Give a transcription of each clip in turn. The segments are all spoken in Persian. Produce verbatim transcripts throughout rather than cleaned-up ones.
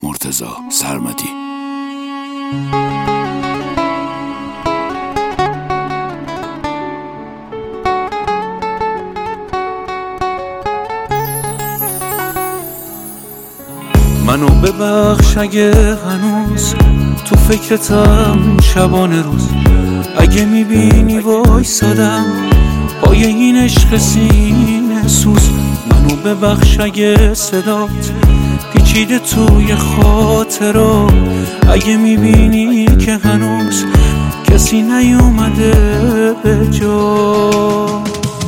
مرتضی سرمدی. منو ببخش اگه هنوز تو فکرتم شبانه روز، اگه میبینی وایسادم پای این عشق سینه سوز. منو ببخش اگه صدات پیچیده توی خاطرات، اگه میبینی که هنوز کسی نیومده به جا.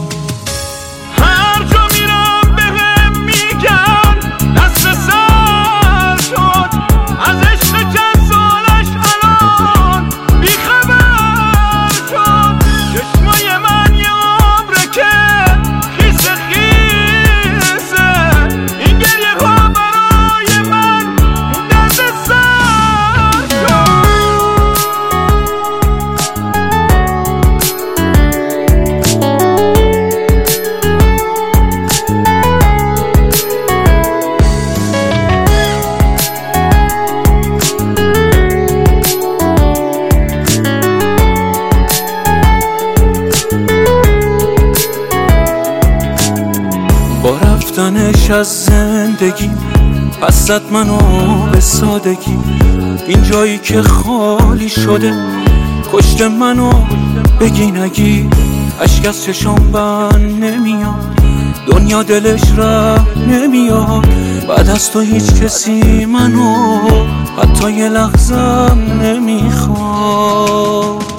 با رفتنش از زندگی پس زد منو به سادگی، این جایی که خالی شده کشت منو بگی نگی. اشک از چشام بند نمیاد، دنیا دلش رحم نمیاد، بعد از تو هیچ کسی منو حتی یه لحظم نمیخواد.